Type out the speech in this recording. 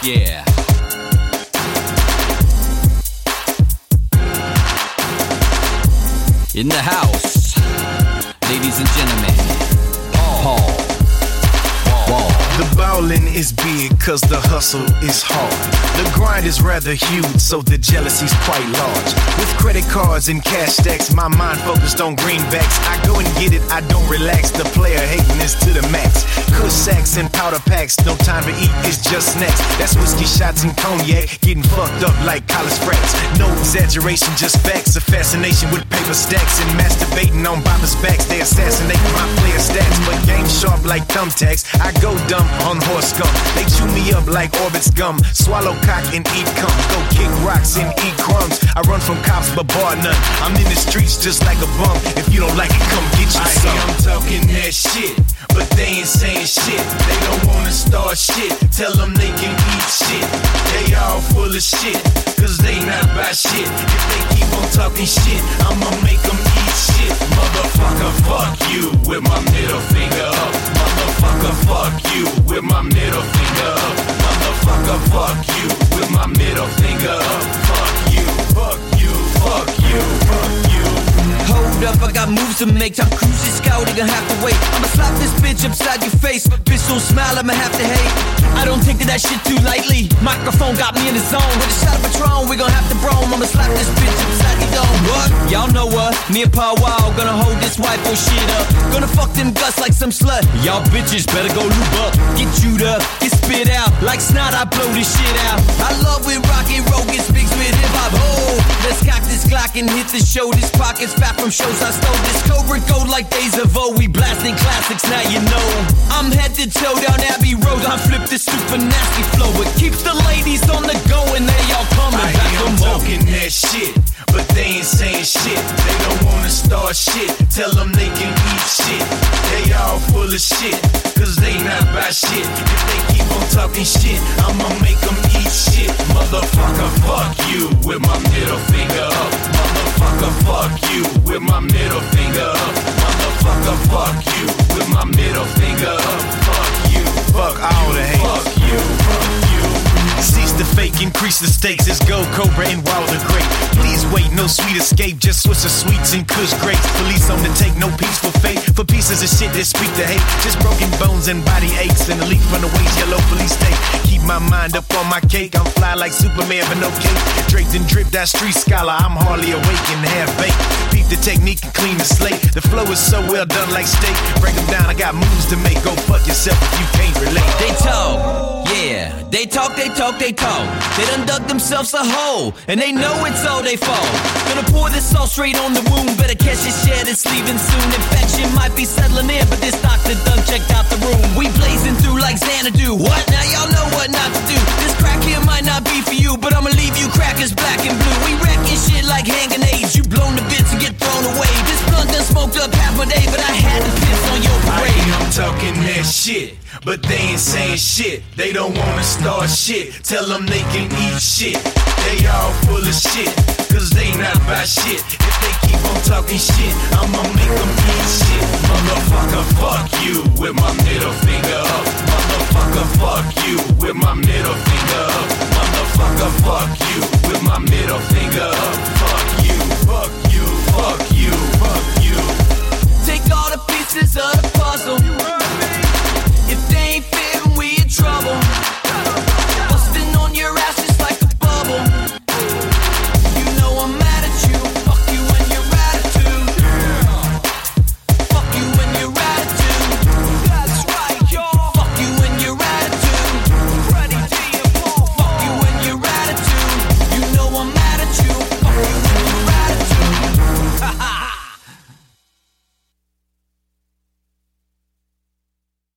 Yeah. In the house, ladies and gentlemen, Paul Wall. The ballin' is big cause the hustle is hard. The grind is rather huge, so the jealousy's quite large. With credit cards and cash stacks, my mind focused on greenbacks. I go and get it, I don't relax. The player hating is to the max. Kush sacks and powder packs, no time to eat, it's just snacks. That's whiskey shots and cognac, getting fucked up like college frats. No exaggeration, just facts. A fascination with paper stacks and masturbating on boppers' backs. They assassinate my player stats, but game sharp like thumbtacks. I go dumb on horse scum. They chew me up like Orbit's gum. Swallow cock and eat cum. Go kick rocks and eat crumbs. I run from cops but bar none. I'm in the streets just like a bum. If you don't like it, come get you some. I'm talking that shit, but they ain't saying shit. They don't wanna start shit. Tell them they can eat shit. They all full of shit, cause they not about shit. If they keep on talking shit, I'ma make them eat shit. Motherfucker, fuck you with my middle finger up. Motherfucker, fuck you with my middle finger up. Motherfucker, fuck you with my middle finger up. Fuck you, fuck you, fuck you, fuck you. Hold up, I got moves to make. Time cruising, scouting, gonna have to wait. I'ma slap this bitch upside your face. But bitch don't smile, I'ma have to hate. I don't take that shit too lightly. Microphone got me in the zone. With a shot of Patron, we gon' have to brome. I'ma slap this bitch upside your dome. What? Y'all know what? Me and Pa Wow gonna hold this white boy shit up. Gonna fuck them guts like some slut. Y'all bitches better go lube up. Get chewed up, get spit out. Like snot, I blow this shit out. I love when rock and roll gets mixed with hip hop. Oh, let's cock this Glock and hit the show. This pocket's fat from shows I stole. This Cobra gold like days of old. We blasting classics, now you know. I'm head to toe down Abbey Road. I flip this super nasty flow. It keeps the ladies on the go and they all coming back for more. Talking that shit, but they ain't saying shit. They don't wanna start shit. Tell them they can eat shit. They all full of shit, cause they not about shit. If they keep on talking shit, I'ma make them eat shit. Motherfucker, fuck you with my middle finger up. Motherfucker, fuck you with my middle finger up. Motherfucker, fuck you with my middle finger up. Fuck you, fuck all the hate. Fuck you, fuck you. Cease the fake, increase the stakes. It's Gold Cobra and Wilder Great. Please wait, no sweet escape. Just switch the sweets and Kush grapes. Police on the take, no peaceful fate. For pieces of shit that speak the hate. Just broken bones and body aches. And a leak from the waist, yellow police state. Keep my mind up on my cake. I'm fly like Superman, but no cape. Draped and dripped, that street scholar. I'm hardly awake and half baked. Peep the technique and clean the slate. The flow is so well done like steak. Break them down, I got moves to make. Go fuck yourself if you can't relate. They talk, yeah. They talk, they talk, they talk. They done dug themselves a hole, and they know it's all they fault. Gonna pour this all straight on the wound. Better catch this shit, it's leaving soon. Infection might be settling in, but this doctor done checked out the room. We blazing through like Xanadu. What? Now y'all know what not to do. This crack here might not be for you, but I'ma leave you crackers black and blue. We wrecking shit like hand grenades. You blown to bits and get thrown away. This blunt done smoked up half a day, but I had to piss on your parade. I'm talking that shit, but they ain't saying shit. They don't wanna start shit. Tell them they can eat shit. They all full of shit, cause they not about shit. If they keep on talking shit, I'ma make them eat shit. Motherfucker, fuck you with my middle finger up. Motherfucker, fuck you with my middle finger up. Motherfucker, fuck you with my middle finger up. Fuck you, fuck you, fuck you, fuck you. Take all the pieces of the